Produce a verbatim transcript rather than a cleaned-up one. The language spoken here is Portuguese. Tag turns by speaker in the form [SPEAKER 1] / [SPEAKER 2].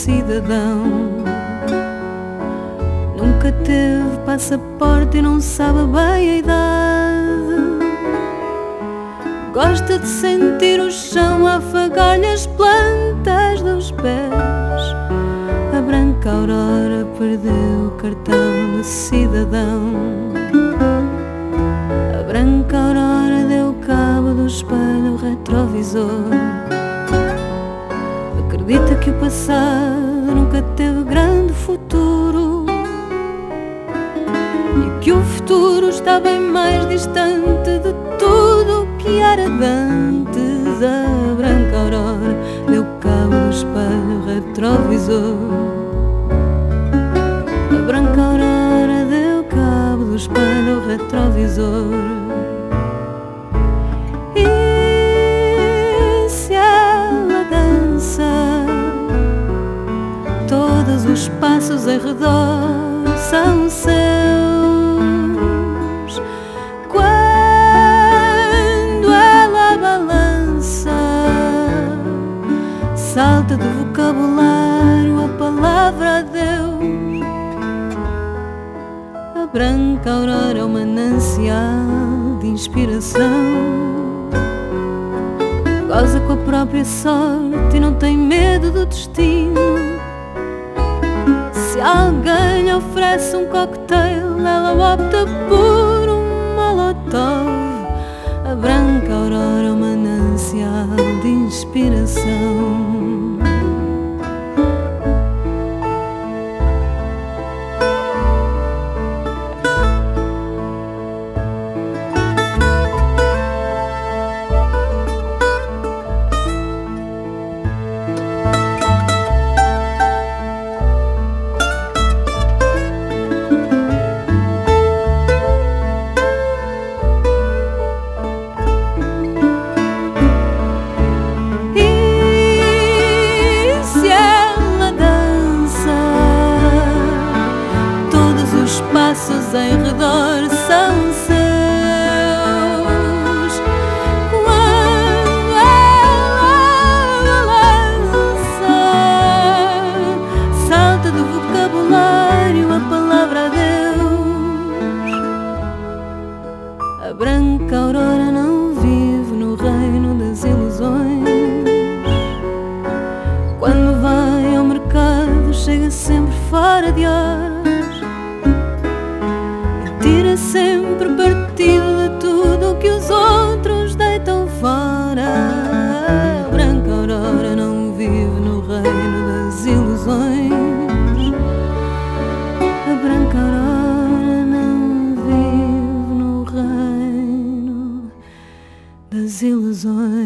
[SPEAKER 1] cidadão. Nunca teve passaporte e não sabe bem a idade. Gosta de sentir o chão a afagar-lhe as plantas dos pés. A branca aurora perdeu o cartão de cidadão. A branca aurora deu cabo do espelho retrovisor. Acredita que o passado nunca teve grande futuro e que o futuro está bem mais distante de tudo o que era dantes. A branca aurora deu cabo do espelho retrovisor. A branca aurora deu cabo do espelho retrovisor. E se ela dança, todos os passos em redor são seus. Quando ela balança, salta do vocabulário a palavra adeus. A branca aurora é um manancial de inspiração. Goza com a própria sorte e não tem medo do destino. Se alguém lhe oferece um cocktail, ela opta por um molotov. A branca aurora é um manancial de inspiração. Passos em redor são seus. Quando ela balança, salta do vocabulário a palavra adeus. A branca aurora não vive no reino das ilusões. Quando vai ao mercado chega sempre fora de horas. Tira sempre partido de tudo o que os outros deitam fora. A branca aurora não vive no reino das ilusões. A branca aurora não vive no reino das ilusões.